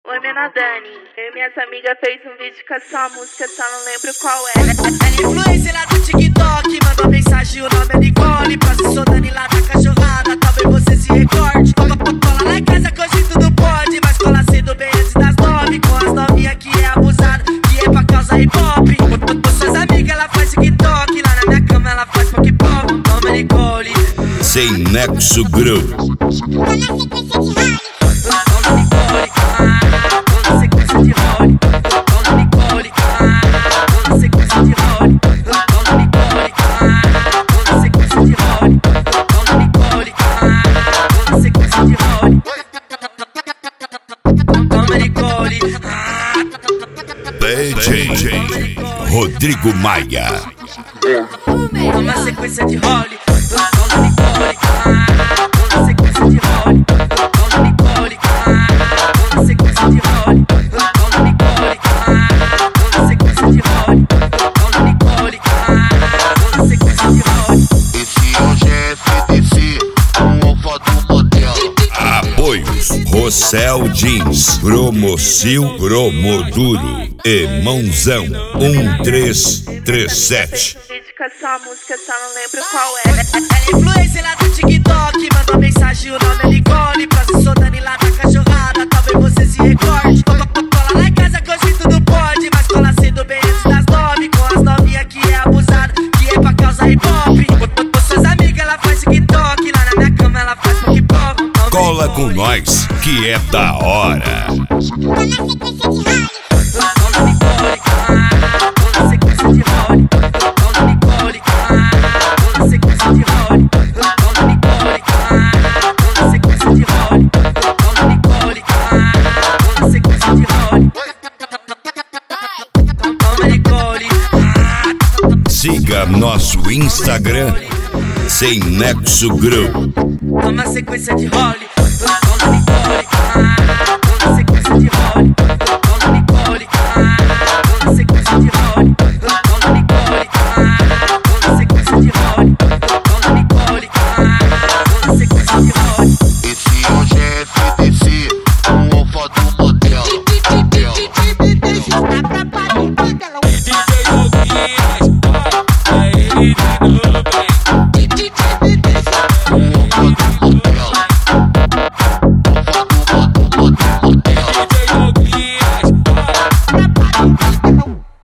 Oi, menina Dani. Eu e minhas amigas fez um vídeo com a sua música, só não lembro qual é. Influência lá do TikTok, mandou mensagem, o nome é Nicole. Pra se sou Dani lá da cachorrada, talvez você se recorde. Cola lá em casa que hoje tudo pode, mas cola cedo bem antes das 9. Com as novinhas que é abusada, que é pra causa hip hop. Com suas amigas ela faz TikTok, lá na minha cama ela faz pop pop. Nome é Nicole. Sem Nexo Group. DJ Rodrigo Maia. Uma sequência de role, Dona Nicole. Uma sequência de role, Dona Nicole. Uma sequência de role, Dona Nicole. Uma sequência de role, Dona Nicole. Uma sequência de role. Esse hoje é FDC, o alfa do modelo. Apoios Rossel Jeans, Promocil Promoduro e Mãozão 1337. Vídeo com a sua música, só não lembro qual é. Influência lá do TikTok, mandou mensagem, o nome é Nicole. Pra se sou Dani lá da cachorrada, talvez você se recorde. Cola lá em casa que hoje tudo pode, mas cola cedo bem antes das 9. Com as novinhas que é abusada, que é pra causa hip hop. Com suas amigas ela faz TikTok, lá na minha cama ela faz pop pop. Cola com nós, que é da hora. Dona Nicole, uma sequência de role, Dona Nicole. Uma sequência de role, Dona Nicole. Uma sequência de role, Dona Nicole. Uma sequência de role, Dona Nicole. Siga nosso Instagram, Sem Nexo Group. Uma sequência de role.